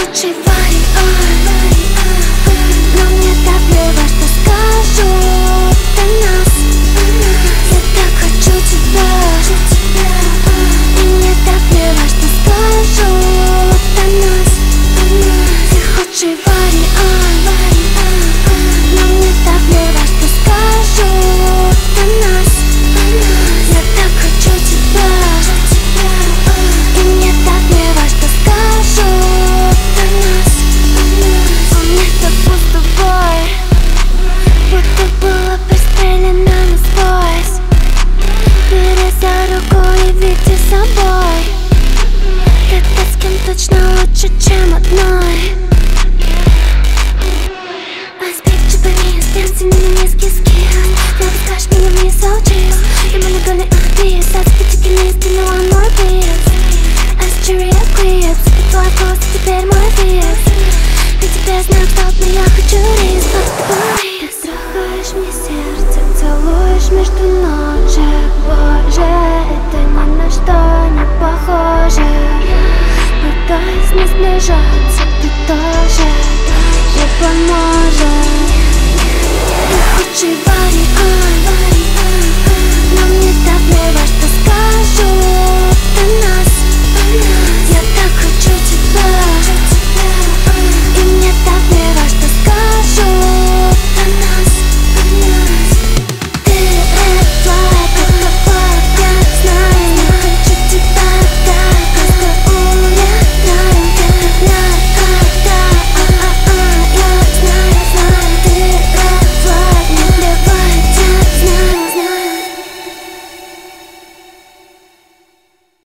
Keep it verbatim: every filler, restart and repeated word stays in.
худший вариант, но мне так плевать, что скажут о нас. Я так хочу тебя, и мне так плевать, что скажут о нас. Ты худший вариант, но мне так плевать, что скажут о нас. Я так хочу тебя, и мне так плевать, что скажут о нас. А мне так пусто в тобой, будто было пристрелено насквозь. Бери за руку и веди с собой. Это с кем точно лучше, чем одной. I speak Japanese, dancing in a nizki skills. Never scratch me when we so chill. I'm only gonna obvious, that's particularly still no one more please. As jury of clips, это твой вкус, теперь мой вес. Ты теперь знаю, кто меня хочу рис, ты страхаешь мне сердце, целуешь между ножек. Боже, это ни на что не похоже. Пытаюсь не сближаться, ты тоже не поможешь. Ты худший вариант, но мне так плевать, что скажут